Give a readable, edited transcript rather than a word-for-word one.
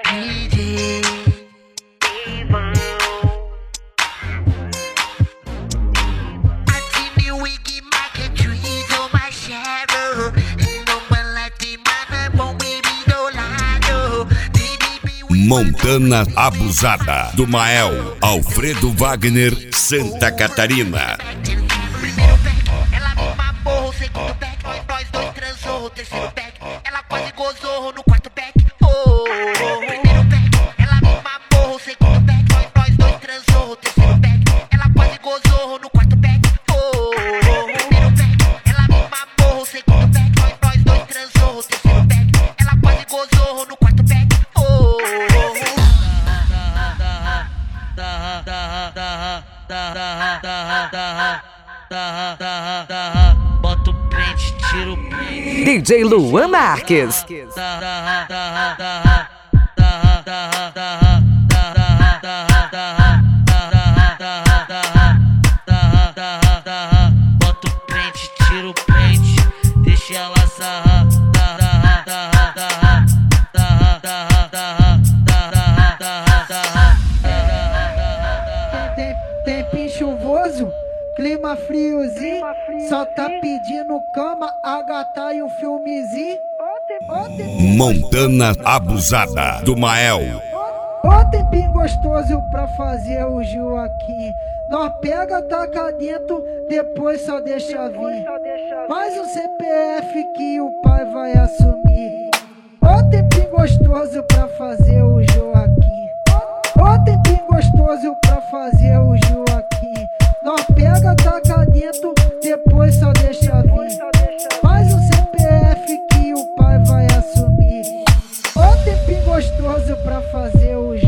DJ Ivan. I see me wiggy market trees on my shadow. No one like the man won't be do lado. Montana Abusada, do Mael, Alfredo Wagner, Santa Catarina. Primeiro pack, ela me mamou. Segundo pack, nós dois transou. Terceiro pack, ela quase gozou no quarto pack. Primeiro pack, ela me mamou. Segundo pack, nós dois transou. Terceiro pack, ela quase gozou no quarto pack. Primeiro pack, ela me mamou. Segundo pack, nós dois transou. Terceiro pack, ela quase gozou no quarto pack. Bota o prende, tira o prende. DJ Luan Marques. Bota o prende, tira o prende. Deixa ela sarrar. Tempinho chuvoso, clima friozinho, só tá pedindo cama, a gata e um filmezinho. Montana Abusada, do Mael. Ó tempinho gostoso pra fazer o Joaquim. Nós pega, taca dentro, depois só deixa vir. Faz um CPF que o pai vai assumir. Ó tempinho gostoso pra fazer o Joaquim. Ó tempinho gostoso pra fazer o Joaquim. Nós pega, taca dentro, depois só deixa vir. Faz um CPF que o pai vai assumir. Ó tempinho gostoso pra fazer o Joaquim.